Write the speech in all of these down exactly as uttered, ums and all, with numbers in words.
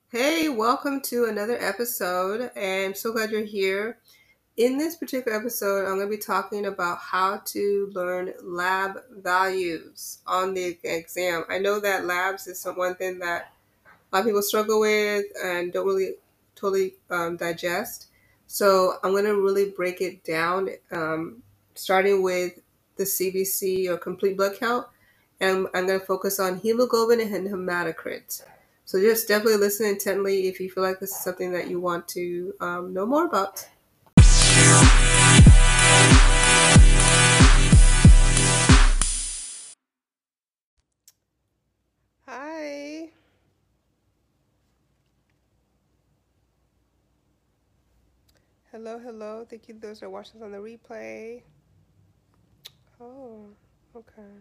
Hey, welcome to another episode, and I'm so glad you're here. In this particular episode, I'm going to be talking about how to learn lab values on the exam. I know that labs is some one thing that a lot of people struggle with and don't really totally um, digest. So I'm going to really break it down, um, starting with the C B C or complete blood count, and I'm going to focus on hemoglobin and hematocrit. So just definitely listen intently if you feel like this is something that you want to um, know more about. Hi. Hello, hello. Thank you those that are watching us on the replay. Oh, okay.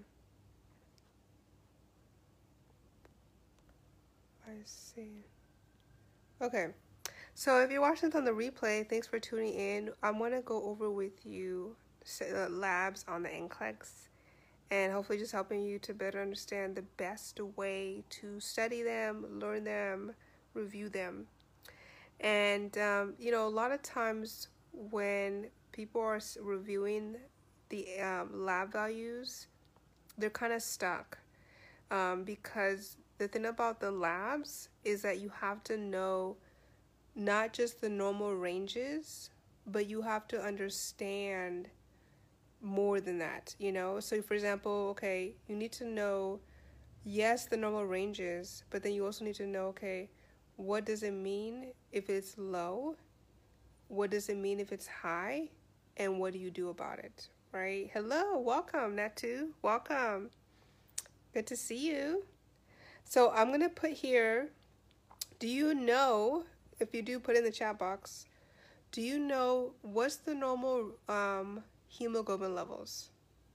I see. Okay. So if you're watching this on the replay, thanks for tuning in. I'm going to go over with you uh, labs on the N C L E X and hopefully just helping you to better understand the best way to study them, learn them, review them. And, um, you know, a lot of times when people are reviewing the um, lab values, they're kind of stuck um, because the thing about the labs is that you have to know not just the normal ranges, but you have to understand more than that, you know? So, for example, okay, you need to know, yes, the normal ranges, but then you also need to know, okay, what does it mean if it's low? What does it mean if it's high? And what do you do about it, right? Hello, welcome, Natu. Welcome. Good to see you. So, I'm going to put here, do you know, if you do put in the chat box, do you know what's the normal um, hemoglobin levels?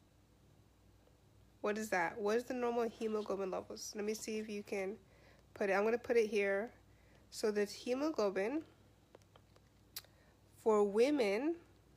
What is that? What is the normal hemoglobin levels? Let me see if you can put it. I'm going to put it here. So the hemoglobin for women,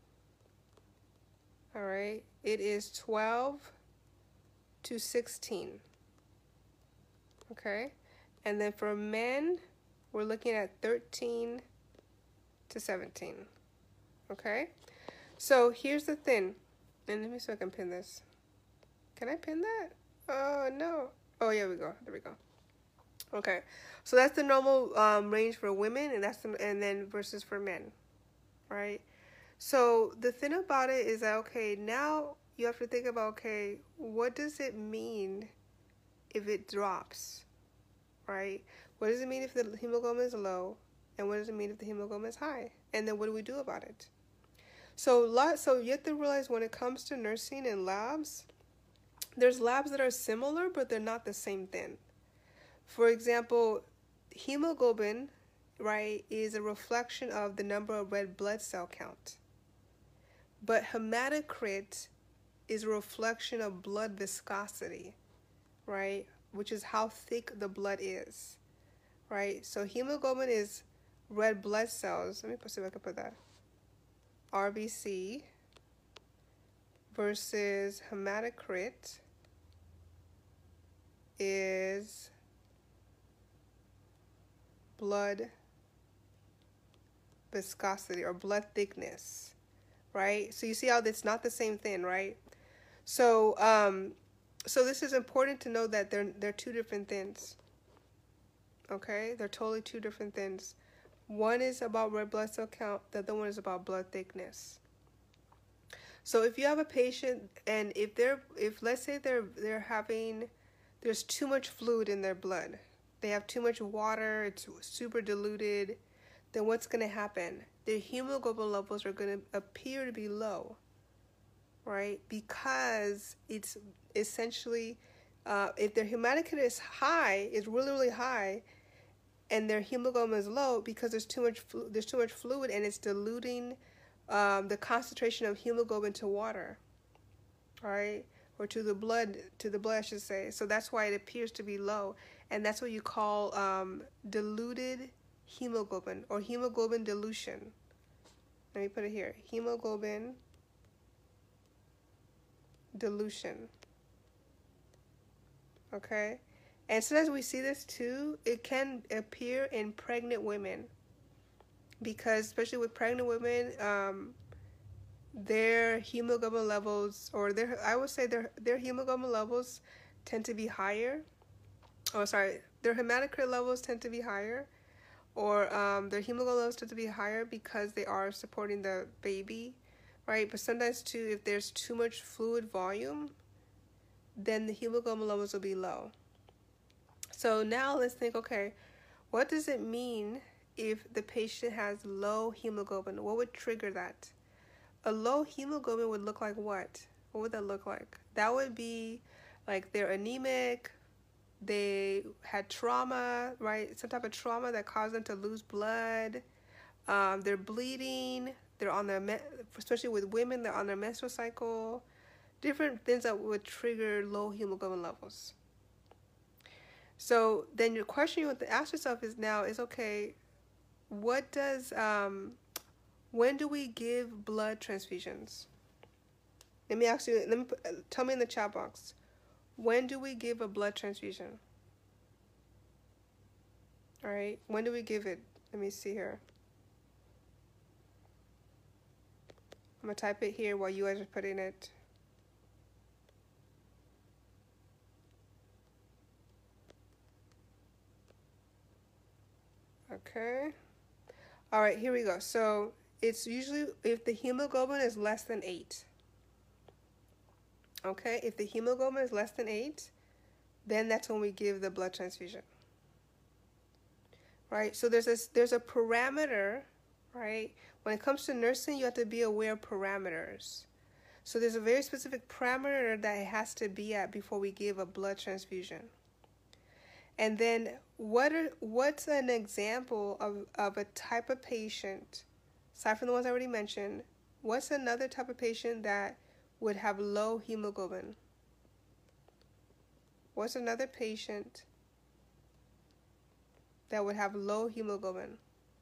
all right, it is twelve to sixteen. Okay? And then for men, we're looking at thirteen to seventeen. Okay? So here's the thing. And let me see if I can pin this. Can I pin that? Oh, no. Oh, yeah, we go. There we go. Okay. So that's the normal um, range for women, and that's the, and then versus for men, right? So the thing about it is that, okay, now you have to think about, okay, what does it mean if it drops, right? What does it mean if the hemoglobin is low, and what does it mean if the hemoglobin is high? And then what do we do about it? So, lot, so you have to realize when it comes to nursing and labs, there's labs that are similar, but they're not the same thing. For example, hemoglobin, right, is a reflection of the number of red blood cell count. But hematocrit is a reflection of blood viscosity, right, which is how thick the blood is, right? So hemoglobin is red blood cells. Let me see if I can put that. R B C versus hematocrit is blood viscosity or blood thickness, right? So you see how it's not the same thing, right? So um, so this is important to know that they're they're two different things. Okay, they're totally two different things. One is about red blood cell count. The other one is about blood thickness. So if you have a patient and if they're if let's say they're they're having there's too much fluid in their blood, they have too much water, it's super diluted, then what's going to happen? Their hemoglobin levels are going to appear to be low, right? Because it's essentially, uh, if their hematocrit is high, is really, really high, and their hemoglobin is low because there's too much flu- there's too much fluid and it's diluting um, the concentration of hemoglobin to water, right? Or to the blood, to the blood, I should say. So that's why it appears to be low, and that's what you call um, diluted hemoglobin or hemoglobin dilution. Let me put it here: hemoglobin dilution. Okay, And sometimes we see this too. It can appear in pregnant women because, especially with pregnant women, um, their hemoglobin levels, or their, I would say their their hemoglobin levels tend to be higher. Oh, sorry, their hematocrit levels tend to be higher, or um, their hemoglobin levels tend to be higher because they are supporting the baby, right? But sometimes too, if there's too much fluid volume, then the hemoglobin levels will be low. So now let's think, okay, what does it mean if the patient has low hemoglobin? What would trigger that? A low hemoglobin would look like what? What would that look like? That would be like they're anemic, they had trauma, right? Some type of trauma that caused them to lose blood. Um, they're bleeding. They're on their, me- especially with women, they're on their menstrual cycle. Different things that would trigger low hemoglobin levels. So then your question you want to ask yourself is now is, okay, what does, um, when do we give blood transfusions? Let me ask you, let me put, tell me in the chat box. When do we give a blood transfusion? All right, when do we give it? Let me see here. I'm gonna type it here while you guys are putting it. Okay. All right, here we go. So it's usually if the hemoglobin is less than eight. Okay, if the hemoglobin is less than eight, then that's when we give the blood transfusion. Right, so there's this, there's a parameter, right? When it comes to nursing, you have to be aware of parameters. So there's a very specific parameter that it has to be at before we give a blood transfusion. And then what are what's an example of, of a type of patient, aside from the ones I already mentioned, what's another type of patient that would have low hemoglobin? What's another patient that would have low hemoglobin?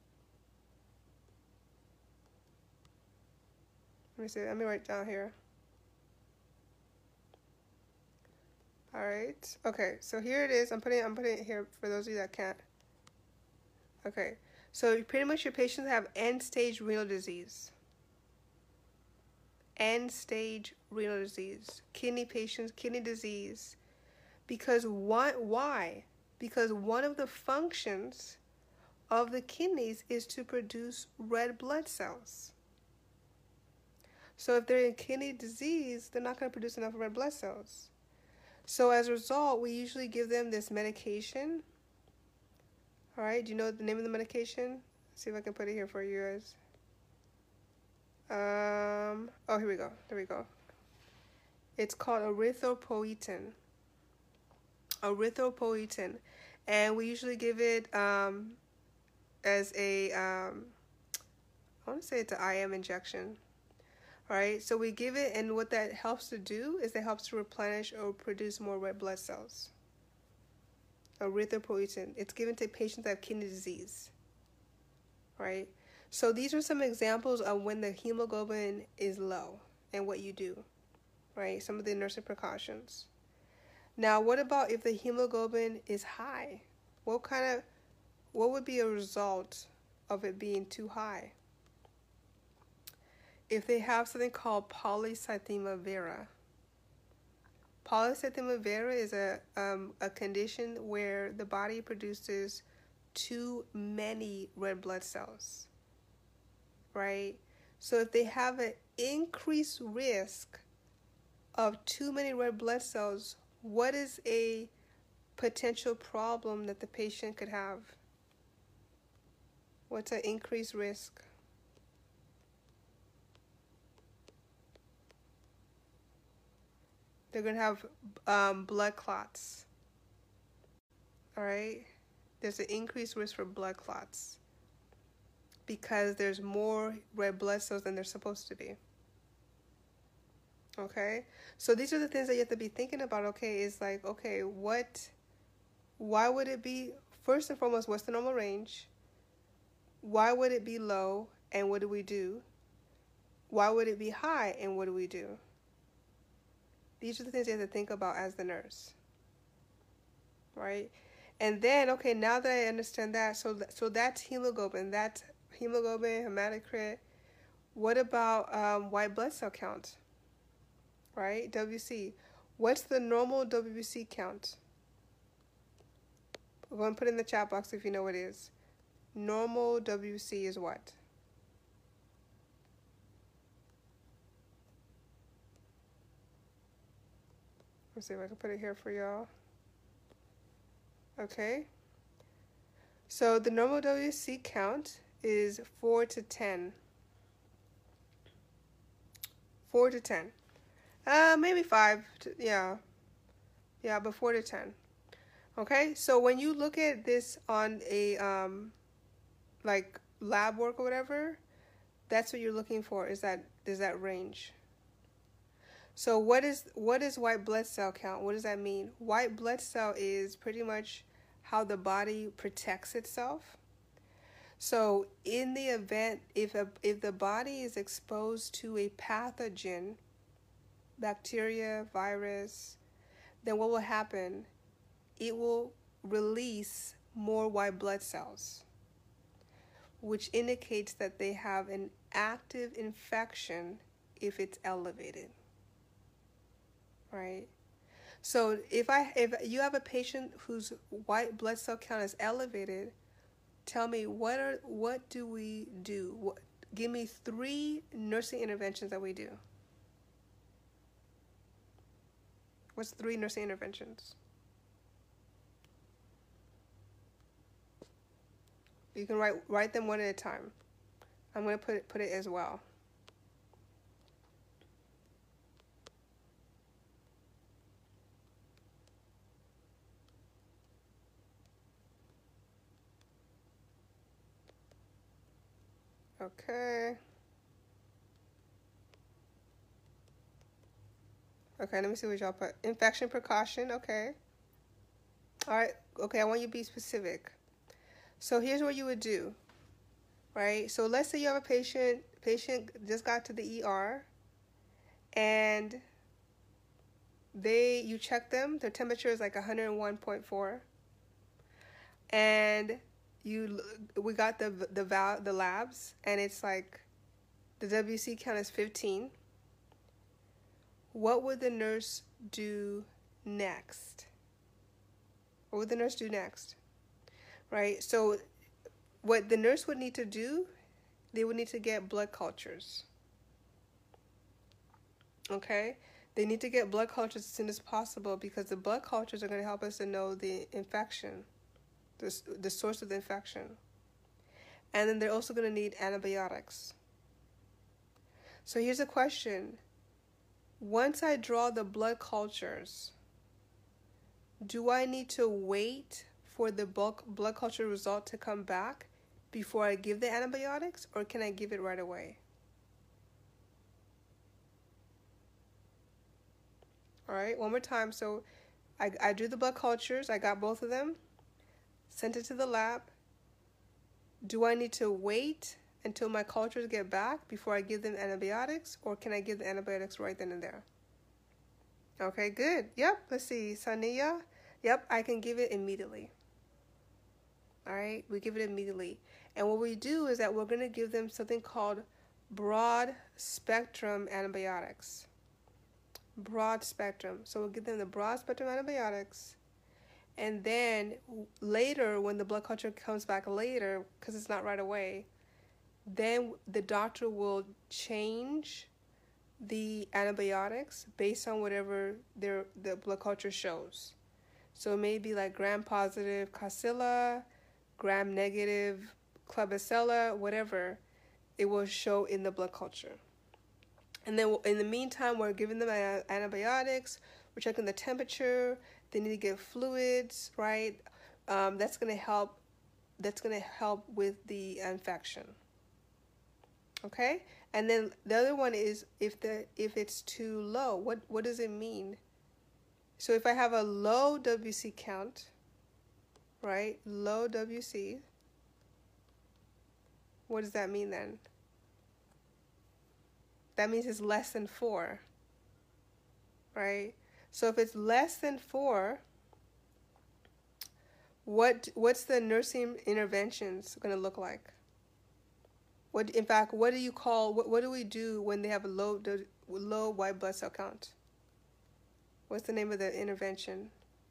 Let me see, let me write down here. All right. Okay, so here it is. I'm putting I'm putting it here for those of you that can't. Okay. So pretty much your patients have end-stage renal disease. End-stage renal disease. Kidney patients, kidney disease. Because one, why? Because one of the functions of the kidneys is to produce red blood cells. So if they're in kidney disease, they're not going to produce enough red blood cells. So as a result, we usually give them this medication. All right, do you know the name of the medication? Let's see if I can put it here for you guys. Um, oh, here we go. There we go. It's called erythropoietin. Erythropoietin. And we usually give it um, as a, um, I want to say it's an I M injection. All right, so we give it, and what that helps to do is it helps to replenish or produce more red blood cells. Erythropoietin. It's given to patients that have kidney disease. Right? So these are some examples of when the hemoglobin is low and what you do. Right? Some of the nursing precautions. Now, what about if the hemoglobin is high? What kind of, what would be a result of it being too high? If they have something called polycythemia vera. Polycythemia vera is a, um, a condition where the body produces too many red blood cells, right? So if they have an increased risk of too many red blood cells, what is a potential problem that the patient could have? What's an increased risk? They're going to have um, blood clots. All right? There's an increased risk for blood clots because there's more red blood cells than there's supposed to be. Okay? So these are the things that you have to be thinking about, okay? Is like, okay, what, why would it be, first and foremost, what's the normal range? Why would it be low, and what do we do? Why would it be high, and what do we do? These are the things you have to think about as the nurse. right? And then, okay, now that I understand that, so so that's hemoglobin. That's hemoglobin, hematocrit. What about um, white blood cell count, right? W C. What's the normal W C count? Go and put it in the chat box if you know what it is. Normal W C is what? Let's see if I can put it here for y'all. Okay. So the normal W C count is four to ten. four to ten. Uh, maybe five. To, yeah. Yeah, but four to ten. Okay, so when you look at this on a, um, like, lab work or whatever, that's what you're looking for, is that is that range. So what is what is white blood cell count? What does that mean? White blood cell is pretty much how the body protects itself. So in the event, if a, if the body is exposed to a pathogen, bacteria, virus, then what will happen? It will release more white blood cells, which indicates that they have an active infection if it's elevated, right? So if I if you have a patient whose white blood cell count is elevated, tell me what are what do we do? What, give me three nursing interventions that we do. What's three nursing interventions? You can write write them one at a time. I'm going to put it, put it as well. Okay. Okay, let me see what y'all put. Infection precaution, okay. All right, okay, I want you to be specific. So here's what you would do, right? So let's say you have a patient, patient just got to the E R, and they, you check them, their temperature is like one hundred one point four, and you, we got the the val, the labs, and it's like the W C count is fifteen. What would the nurse do next? What would the nurse do next? Right? So what the nurse would need to do, they would need to get blood cultures. Okay? They need to get blood cultures as soon as possible, because the blood cultures are going to help us to know the infection, the, the source of the infection. And then they're also going to need antibiotics. So here's a question. Once I draw the blood cultures, do I need to wait for the bulk blood culture result to come back before I give the antibiotics, or can I give it right away? All right, one more time. So I, I drew the blood cultures. I got both of them, sent it to the lab. Do I need to wait until my cultures get back before I give them antibiotics, or can I give the antibiotics right then and there? Okay, good. Yep, let's see. Sania, yep, I can give it immediately. All right, we give it immediately. And what we do is that we're going to give them something called broad spectrum antibiotics. Broad spectrum. So we'll give them the broad spectrum antibiotics. And then later, when the blood culture comes back later, because it's not right away, then the doctor will change the antibiotics based on whatever their the blood culture shows. So it may be like gram-positive Klebsiella, gram-negative Klebsiella, whatever it will show in the blood culture. And then in the meantime, we're giving them antibiotics, we're checking the temperature, they need to get fluids, right? Um, that's going to help. That's going to help with the infection. Okay, and then the other one is if the if it's too low. What what does it mean? So if I have a low W C count, right? Low W C. What does that mean then? That means it's less than four, right? So if it's less than four, What what's the nursing interventions going to look like? What in fact, what do you call what what do we do when they have a low low white blood cell count? What's the name of the intervention?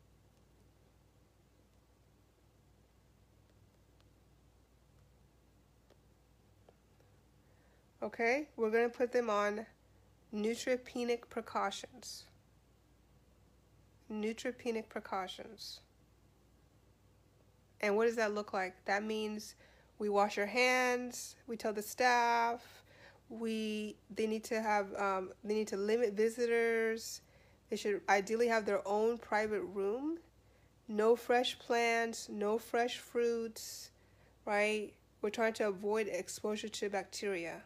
Okay, we're going to put them on neutropenic precautions. Neutropenic precautions. And what does that look like? That means we wash our hands, we tell the staff, we they need to have um, they need to limit visitors. They should ideally have their own private room. No fresh plants, no fresh fruits, right? We're trying to avoid exposure to bacteria.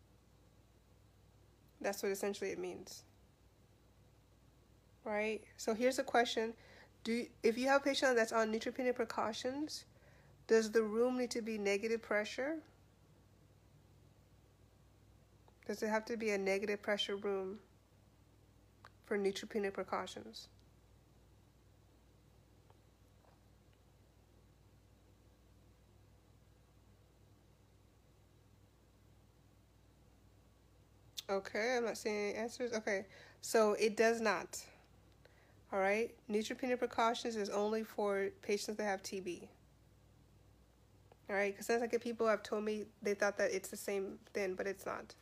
That's what essentially it means. Right? So here's a question. Do you, if you have a patient that's on neutropenic precautions, does the room need to be negative pressure? Does it have to be a negative pressure room for neutropenic precautions? Okay, I'm not seeing any answers. Okay, so it does not. All right, neutropenic precautions is only for patients that have T B. All right, because sometimes I get people who have told me they thought that it's the same thing, but it's not.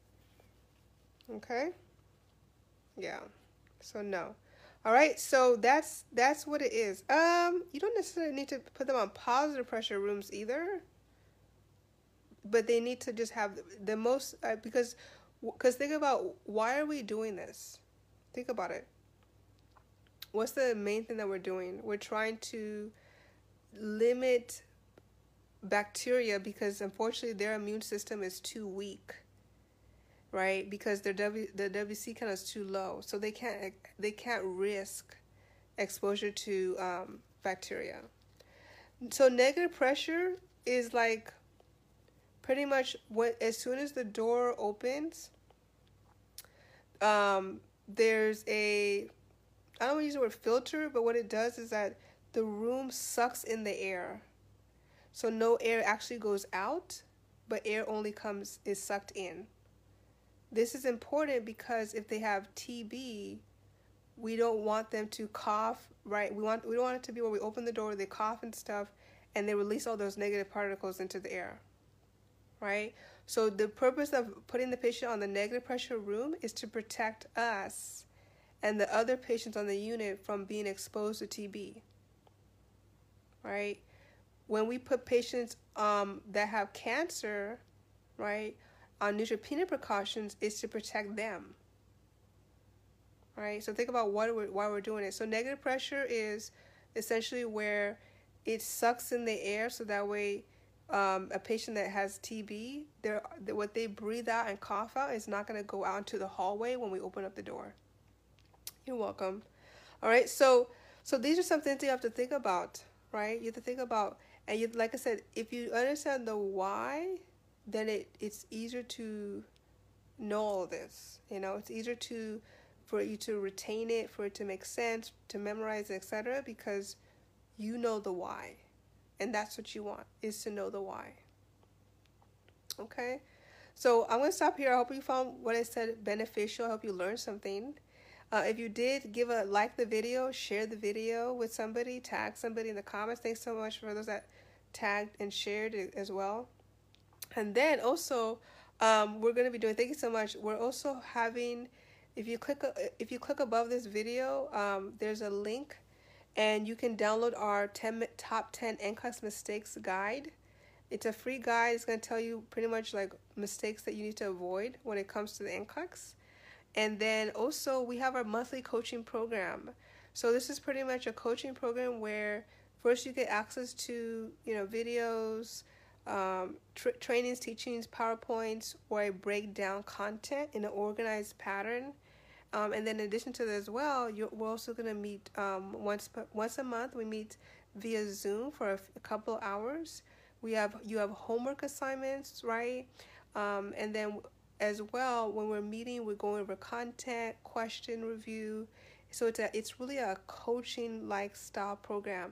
Okay. Yeah. So no. All right. So that's that's what it is. Um, you don't necessarily need to put them on positive pressure rooms either, but they need to just have the, the most uh, because because think about why are we doing this? Think about it. What's the main thing that we're doing? We're trying to limit bacteria because unfortunately their immune system is too weak, right? Because their W the W C count is too low, so they can't they can't risk exposure to um, bacteria. So negative pressure is like pretty much what as soon as the door opens, um, there's a I don't want to use the word filter, but what it does is that the room sucks in the air. So no air actually goes out, but air only comes, is sucked in. This is important because if they have T B, we don't want them to cough, right? We want we don't want it to be where we open the door, they cough and stuff, and they release all those negative particles into the air, right? So the purpose of putting the patient on the negative pressure room is to protect us and the other patients on the unit from being exposed to T B, right? When we put patients um, that have cancer, right, on neutropenic precautions, it's to protect them, right? So think about what we're, why we're doing it. So negative pressure is essentially where it sucks in the air, so that way um, a patient that has T B, they're, what they breathe out and cough out is not going to go out into the hallway when we open up the door. You're welcome. All right, so so these are some things you have to think about, right? You have to think about, and you, like I said, if you understand the why, then it it's easier to know all this. You know, it's easier to for you to retain it, for it to make sense, to memorize it, et cetera, because you know the why, and that's what you want, is to know the why. Okay, so I'm gonna stop here. I hope you found what I said beneficial. I hope you learned something. Uh, if you did, give a like the video, share the video with somebody, tag somebody in the comments. Thanks so much for those that tagged and shared it as well. And then also, um, we're going to be doing, thank you so much. We're also having, if you click, if you click above this video, um, there's a link and you can download our ten top ten N C L E X mistakes guide. It's a free guide. It's going to tell you pretty much like mistakes that you need to avoid when it comes to the N C L E X. And then also we have our monthly coaching program. So this is pretty much a coaching program where first you get access to, you know, videos, um, tra trainings, teachings, PowerPoints, where I break down content in an organized pattern. Um, and then in addition to that as well, you're, we're also going to meet um, once once a month. We meet via Zoom for a, a couple of hours. We have you have homework assignments, right? Um, and then as well, when we're meeting, we're going over content, question review. So it's a, it's really a coaching like style program.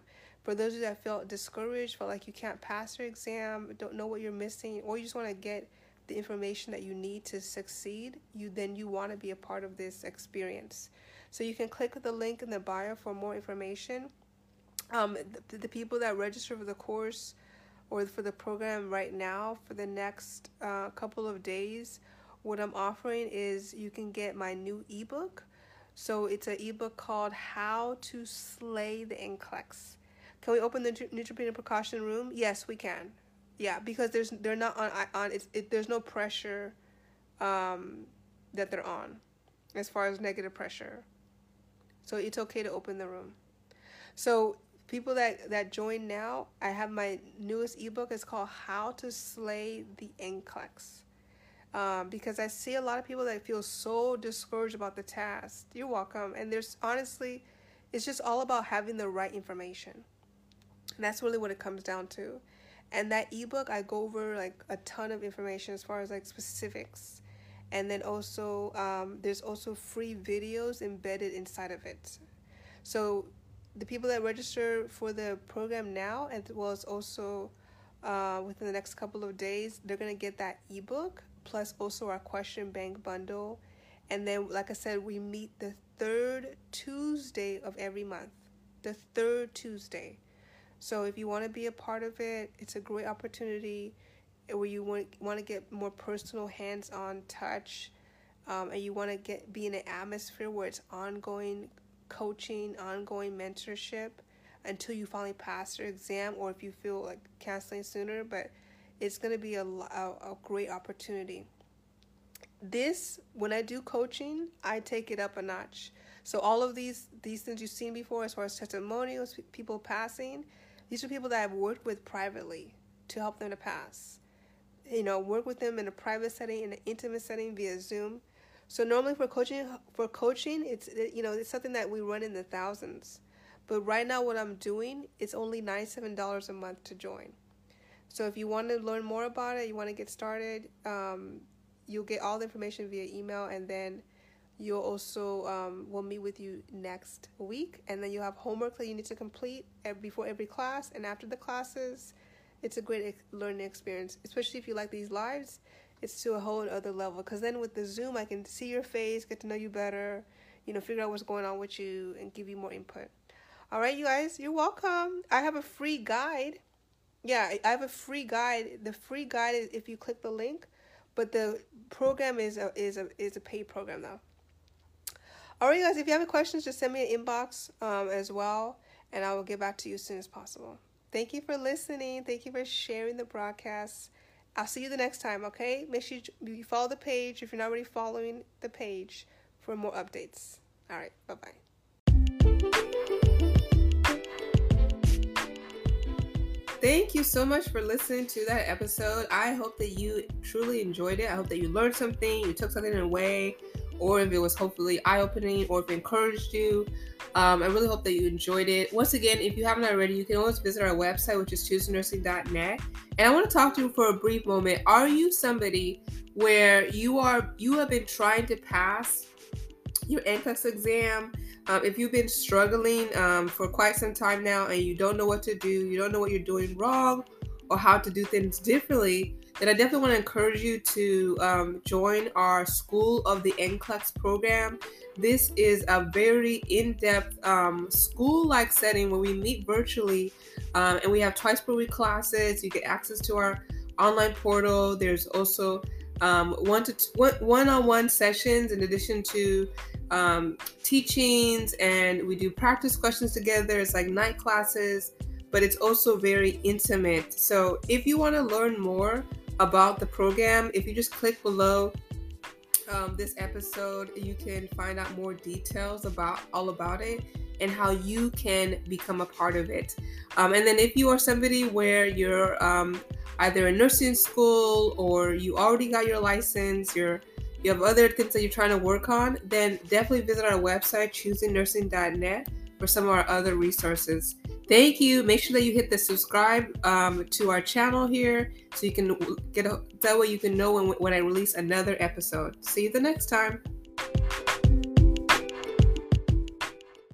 For those of you that feel discouraged, feel like you can't pass your exam, don't know what you're missing, or you just want to get the information that you need to succeed, you then you want to be a part of this experience. So you can click the link in the bio for more information. Um, the, the people that register for the course or for the program right now for the next uh, couple of days, what I'm offering is you can get my new ebook. So it's an ebook called How to Slay the N C L E X. Can we open the neutropenia precaution room? Yes, we can. Yeah, because there's they're not on on it's it, there's no pressure um, that they're on as far as negative pressure. So it's okay to open the room. So people that, that join now, I have my newest ebook. It's called How to Slay the N C L E X. Um, because I see a lot of people that feel so discouraged about the task. You're welcome. And there's honestly, it's just all about having the right information. And that's really what it comes down to. And that ebook, I go over like a ton of information as far as like specifics. And then also, um, there's also free videos embedded inside of it. So the people that register for the program now, as well as also uh, within the next couple of days, they're going to get that ebook, plus also our question bank bundle. And then, like I said, we meet the third Tuesday of every month. The third Tuesday. So if you want to be a part of it, it's a great opportunity where you want, want to get more personal hands-on touch, um, and you want to get be in an atmosphere where it's ongoing coaching, ongoing mentorship until you finally pass your exam, or if you feel like canceling sooner. But it's going to be a, a, a great opportunity. This, when I do coaching, I take it up a notch. So all of these these things you've seen before as far as testimonials, people passing, these are people that I've worked with privately to help them to pass. You know, work with them in a private setting, in an intimate setting via Zoom. So normally for coaching, for coaching, it's, you know, it's something that we run in the thousands. But right now what I'm doing, it's only ninety-seven dollars a month to join. So if you want to learn more about it, you want to get started, um, you'll get all the information via email, and then you'll also, um, we'll meet with you next week, and then you'll have homework that you need to complete before every class and after the classes. It's a great learning experience, especially if you like these lives. It's to a whole other level, because then with the Zoom, I can see your face, get to know you better, you know, figure out what's going on with you, and give you more input. All right, you guys, you're welcome. I have a free guide. Yeah, I have a free guide. The free guide is if you click the link, but the program is a, is a, is a paid program now. All right, guys, if you have any questions, just send me an inbox um, as well, and I will get back to you as soon as possible. Thank you for listening. Thank you for sharing the broadcast. I'll see you the next time, okay? Make sure you follow the page if you're not already following the page for more updates. All right, bye-bye. Thank you so much for listening to that episode. I hope that you truly enjoyed it. I hope that you learned something, you took something away, or if it was hopefully eye-opening, or if it encouraged you. Um, I really hope that you enjoyed it. Once again, if you haven't already, you can always visit our website, which is tuesday nursing dot net. And I want to talk to you for a brief moment. Are you somebody where you are you have been trying to pass your N C L E X exam? Um, if you've been struggling um, for quite some time now and you don't know what to do, you don't know what you're doing wrong or how to do things differently, then I definitely want to encourage you to um, join our School of the N C L E X program. This is a very in-depth um, school-like setting where we meet virtually, um, and we have twice per week classes. You get access to our online portal. There's also um, one to t- one, one-on-one sessions in addition to um, teachings, and we do practice questions together. It's like night classes, but it's also very intimate. So if you want to learn more about the program, if you just click below um, this episode, you can find out more details about all about it and how you can become a part of it. Um, and then if you are somebody where you're um, either in nursing school or you already got your license, you're you have other things that you're trying to work on, then definitely visit our website, choosing nursing dot net, for some of our other resources. Thank you. Make sure that you hit the subscribe um, to our channel here so you can get a, that way you can know when, when I release another episode. See you the next time.